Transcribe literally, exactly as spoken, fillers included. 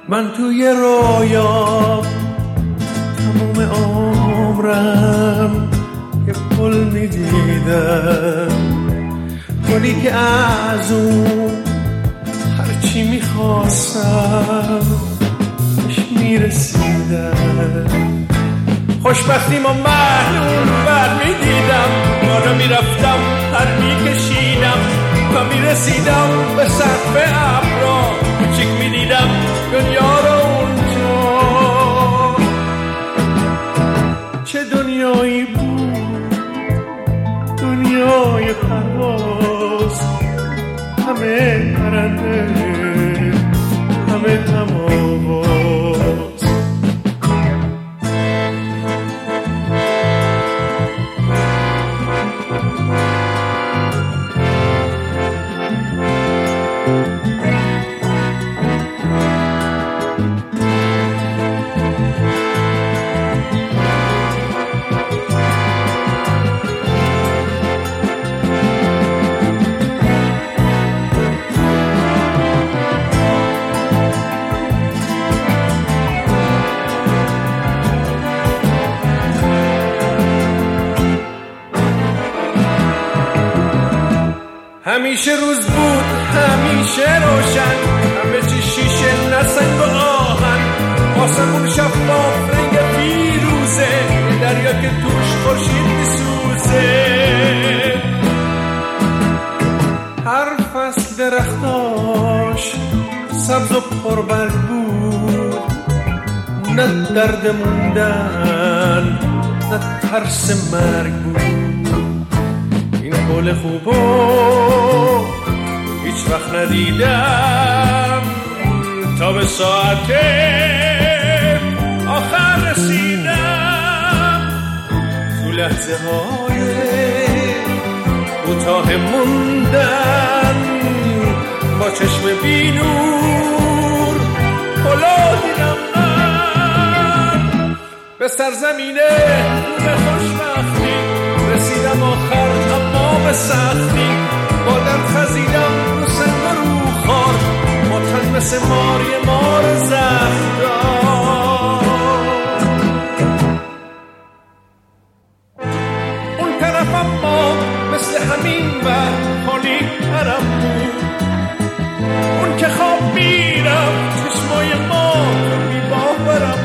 من توی رویا تموم عمرم یه پل میدیدم، پلی که از اون هرچی میخواستم بهش میرسیدم. خوشبختی ما معلوم بر میدیدم، بالا میرفتم پر میکشیدم تا میرسیدم به سقف ابرا، کوچیک میدیدم دنیا رو اونجا. چه دنیایی بود، دنیای پرواز، همه پرنده همه هم آواز. همیشه روز بود، همیشه روشن، همه چی شیشه نه سنگ و آهن، آسمون شفاف رنگ فیروزه، دریا که توش خورشید میسوزه. هر فصل درختاش سبز و پربرگ بود، نه درد موندن نه ترس مرگ بود. این گل خوبو هیچ وقت ندیدم تا به ساعت آخر رسیدم. تو لحظه های کوتاه موندن با چشم بینور پلا دیدم من به سرزمینه به خوشبختی. رسیدم آخر اما به سختی، بادم خزیدم رو سنگ و رو خار، ماتن مثل ماری مار زخدار. اون طرف اما مثل همین وقت خالی ترم بود، اون که خواب میرم چشمای ما تو میباه برم